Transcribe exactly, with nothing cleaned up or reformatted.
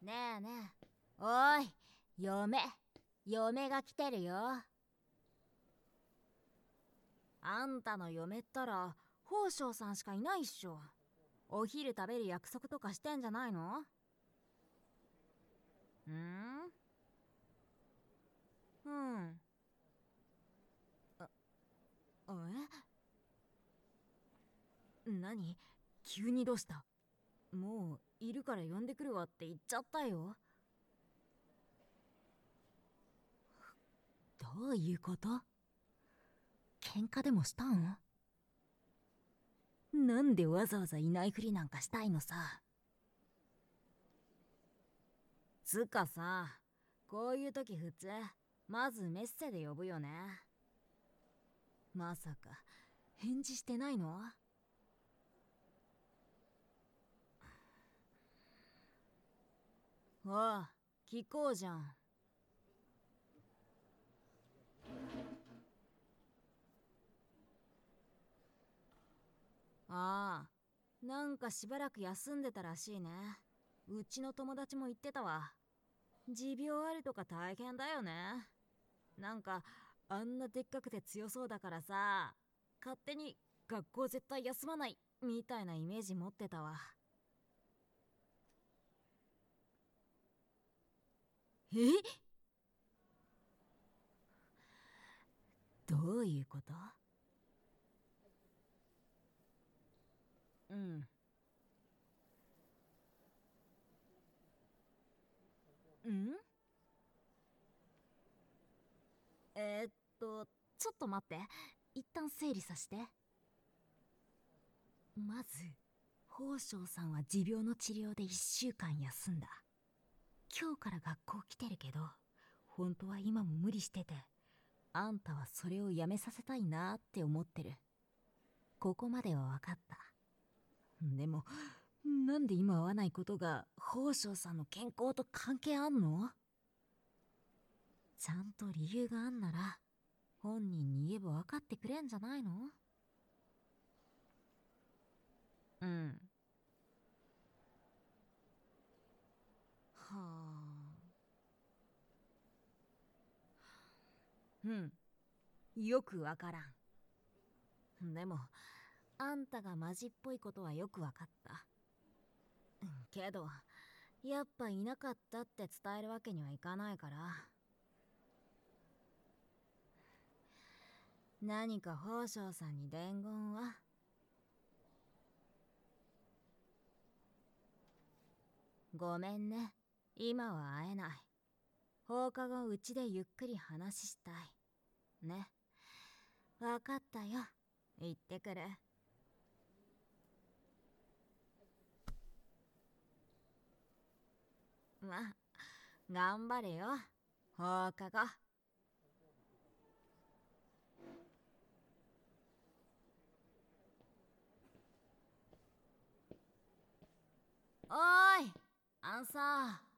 ねえねえ、おい、嫁、嫁が来てるよ。あんたの嫁ったら宝生さんしかいないっしょ。お昼食べる約束とかしてんじゃないの？ん？うん。あ、え？何？急にどうした？もういるから呼んでくるわって言っちゃったよ。どういうこと？喧嘩でもしたん？なんでわざわざいないふりなんかしたいのさ。つかさ、こういう時普通まずメッセで呼ぶよね。まさか返事してないの？おう、聞こうじゃん。ああ、なんかしばらく休んでたらしいね。うちの友達も言ってたわ。持病あるとか大変だよね。なんかあんなでっかくて強そうだからさ、勝手に学校絶対休まないみたいなイメージ持ってたわ。え？どういうこと？うん。ん？えー、っと、ちょっと待って。一旦整理させて。まず、宝生さんは持病の治療で一週間休んだ。今日から学校来てるけど、本当は今も無理してて、あんたはそれをやめさせたいなって思ってる。ここまでは分かった。でも、なんで今会わないことが宝生さんの健康と関係あんの？ちゃんと理由があんなら、本人に言えば分かってくれんじゃないの？うん。はあ。うん。よくわからん。でも、あんたがマジっぽいことはよくわかった。けど、やっぱいなかったって伝えるわけにはいかないから。何か宝生さんに伝言は？ごめんね。今は会えない。放課後うちでゆっくり話したい。ね。わかったよ。行ってくる。ま、頑張れよ。放課後。おーい、あんさ、